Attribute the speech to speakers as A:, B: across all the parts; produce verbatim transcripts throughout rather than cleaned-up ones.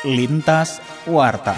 A: Lintas Warta.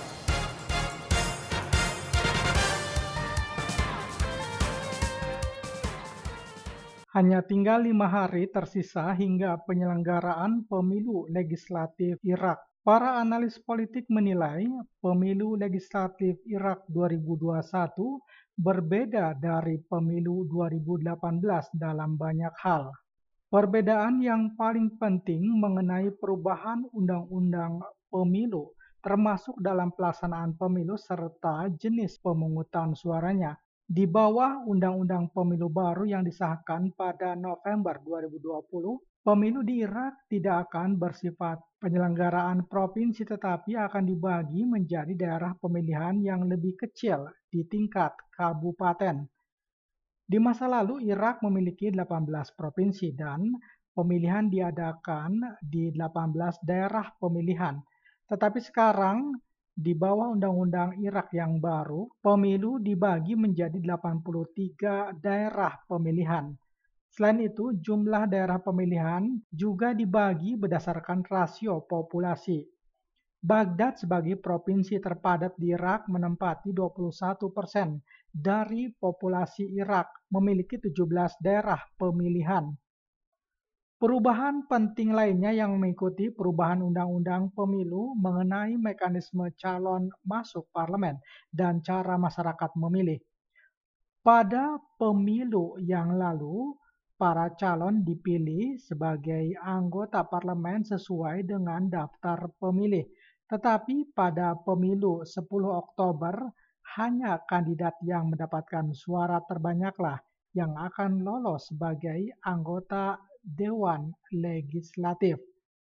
B: Hanya tinggal lima hari tersisa hingga penyelenggaraan pemilu legislatif Irak. Para analis politik menilai pemilu legislatif Irak dua ribu dua puluh satu berbeda dari pemilu dua ribu delapan belas dalam banyak hal. Perbedaan yang paling penting mengenai perubahan undang-undang pemilu, termasuk dalam pelaksanaan pemilu serta jenis pemungutan suaranya. Di bawah Undang-Undang Pemilu baru yang disahkan pada November dua ribu dua puluh, pemilu di Irak tidak akan bersifat penyelenggaraan provinsi tetapi akan dibagi menjadi daerah pemilihan yang lebih kecil di tingkat kabupaten. Di masa lalu, Irak memiliki delapan belas provinsi dan pemilihan diadakan di delapan belas daerah pemilihan. Tetapi sekarang, di bawah Undang-Undang Irak yang baru, pemilu dibagi menjadi delapan puluh tiga daerah pemilihan. Selain itu, jumlah daerah pemilihan juga dibagi berdasarkan rasio populasi. Baghdad sebagai provinsi terpadat di Irak menempati dua puluh satu persen dari populasi Irak, memiliki tujuh belas daerah pemilihan. Perubahan penting lainnya yang mengikuti perubahan undang-undang pemilu mengenai mekanisme calon masuk parlemen dan cara masyarakat memilih. Pada pemilu yang lalu, para calon dipilih sebagai anggota parlemen sesuai dengan daftar pemilih. Tetapi pada pemilu sepuluh Oktober, hanya kandidat yang mendapatkan suara terbanyaklah yang akan lolos sebagai anggota Dewan Legislatif.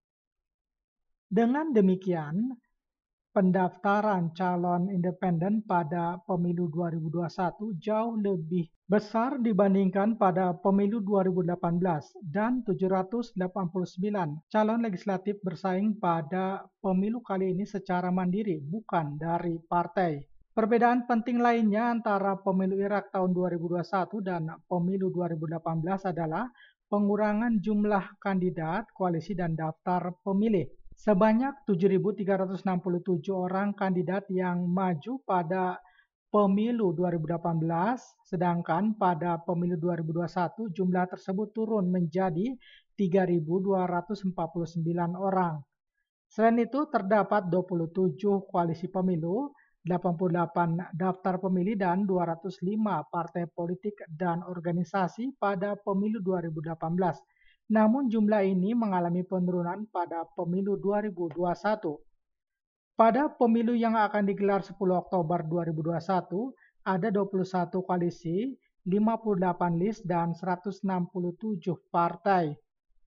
B: Dengan demikian, pendaftaran calon independen pada pemilu dua ribu dua puluh satu jauh lebih besar dibandingkan pada pemilu dua ribu delapan belas dan tujuh ratus delapan puluh sembilan calon legislatif bersaing pada pemilu kali ini secara mandiri, bukan dari partai. Perbedaan penting lainnya antara pemilu Irak tahun dua ribu dua puluh satu dan pemilu dua ribu delapan belas adalah pengurangan jumlah kandidat, koalisi, dan daftar pemilih. Sebanyak tujuh ribu tiga ratus enam puluh tujuh orang kandidat yang maju pada pemilu dua ribu delapan belas, sedangkan pada pemilu dua ribu dua puluh satu jumlah tersebut turun menjadi tiga ribu dua ratus empat puluh sembilan orang. Selain itu, terdapat dua puluh tujuh koalisi pemilu, delapan puluh delapan daftar pemilih, dan dua ratus lima partai politik dan organisasi pada pemilu dua ribu delapan belas. Namun jumlah ini mengalami penurunan pada pemilu dua ribu dua puluh satu. Pada pemilu yang akan digelar sepuluh Oktober dua ribu dua puluh satu, ada dua puluh satu koalisi, lima puluh delapan list, dan seratus enam puluh tujuh partai.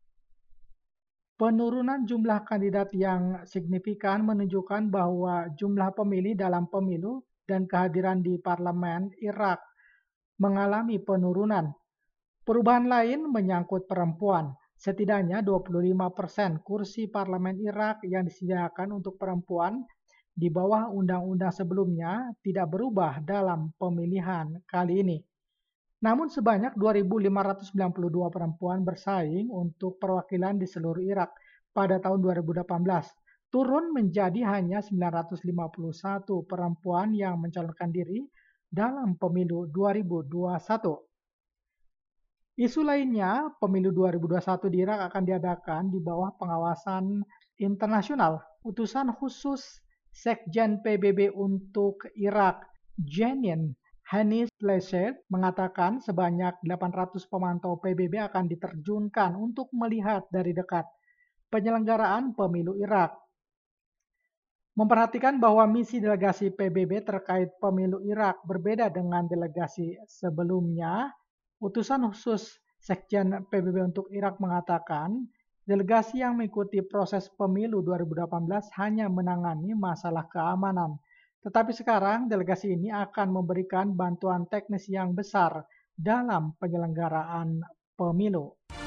B: Penurunan jumlah kandidat yang signifikan menunjukkan bahwa jumlah pemilih dalam pemilu dan kehadiran di parlemen Irak mengalami penurunan. Perubahan lain menyangkut perempuan. Setidaknya dua puluh lima persen kursi parlemen Irak yang disediakan untuk perempuan di bawah undang-undang sebelumnya tidak berubah dalam pemilihan kali ini. Namun sebanyak dua ribu lima ratus sembilan puluh dua perempuan bersaing untuk perwakilan di seluruh Irak pada tahun dua ribu delapan belas, turun menjadi hanya sembilan ratus lima puluh satu perempuan yang mencalonkan diri dalam pemilu dua ribu dua puluh satu. Isu lainnya, pemilu dua ribu dua puluh satu di Irak akan diadakan di bawah pengawasan internasional. Utusan khusus Sekjen P B B untuk Irak, Jenin Hanis Pleset, mengatakan sebanyak delapan ratus pemantau P B B akan diterjunkan untuk melihat dari dekat penyelenggaraan pemilu Irak. Memperhatikan bahwa misi delegasi P B B terkait pemilu Irak berbeda dengan delegasi sebelumnya, utusan khusus Sekjen P B B untuk Irak mengatakan delegasi yang mengikuti proses pemilu dua ribu delapan belas hanya menangani masalah keamanan. Tetapi sekarang delegasi ini akan memberikan bantuan teknis yang besar dalam penyelenggaraan pemilu.